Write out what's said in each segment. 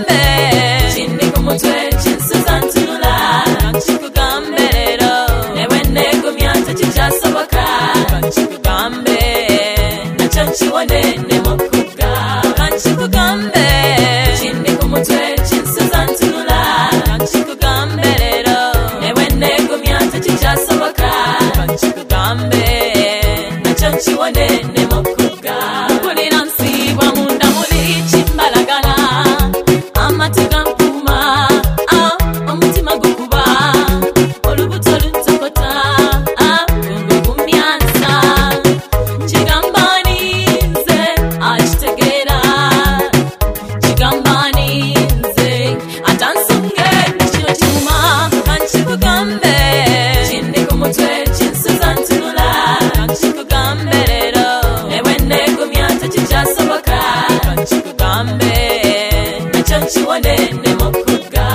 nchikugambe chindi kumutwe chinsuzantunula nchikugambe rero newe negumyata chichasoboka nchikugambe nacho nchiwone nemokubwa nchikugambe chindi kumutwe chinsuzantunula nchikugambe rero newe negumyata chichasoboka nchikugambe nacho nchiwone nemokubwa kulira nsibwa munda muli chimbalagala amatega mpuma omutima gukuba olubuto luntokota ngugumyansa chigambaninze achitegeera chigambaninze atansunge kino kimuma kanchikugambe chindi kumutwe chinsuzantunula kanchikugambe rero newe negumyata chichasoboka kanchikugambe nacho nchiwone nemokubwa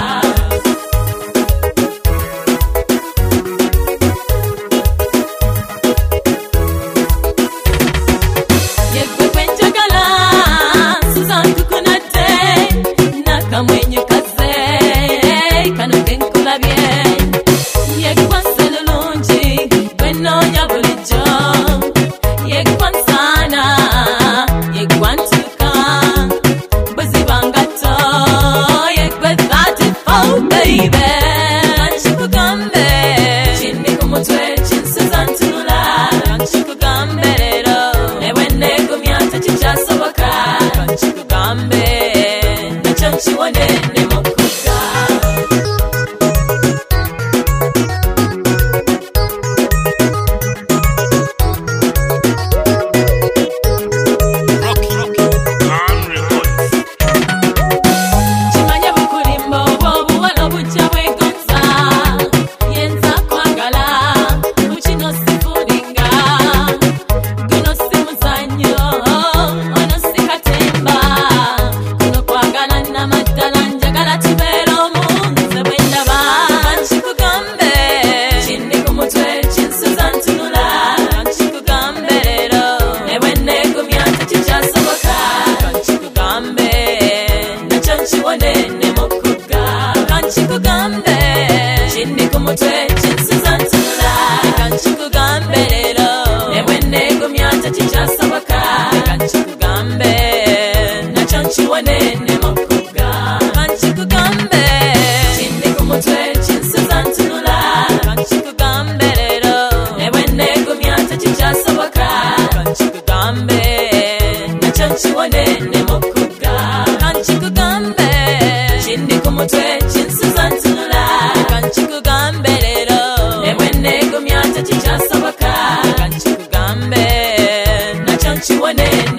yegwe kwenjagala suzantukunate nakamwenyukaze kanoge nkulabye yegwanselulungi gwenonya bulijjo yegwansana yegwantuka bwezibangato yegwe 34 baby nchikugambe chindi kumutwe chinsuzantunula nchikugambe rero newe negumyata chichasoboka nchikugambe nacho nchiwone nemokubwa chimanye bukulimbo bwobuwala bujja bwegonza yenza kwagala mukino sifulinga guno si muzanyo ono si katemba kuno kwagala namaddala njagala tubeera omunze bwendaba nchikugambe chindi kumutwe chinsuzantunula nchikugambe rero newe negumyata chichasoboka nchikugambe nacho nchiwone nemokubwa kanchikugambe chindi kumutwe chinsuzantunula kanchikugambe rero newe negumyata chichasoboka kanchikugambe nacho nchiwone nemokubwa kanchikugambe chindi kumutwe chinsuzantunula kanchikugambe rero newe negumyata chichasoboka kanchikugambe nacho nchiwone nemokubwa kanchikugambe chindi kumutwe chinsuzantunula kanchikugambe rero newe negumyata chichasoboka kanchikugambe nacho nchiwone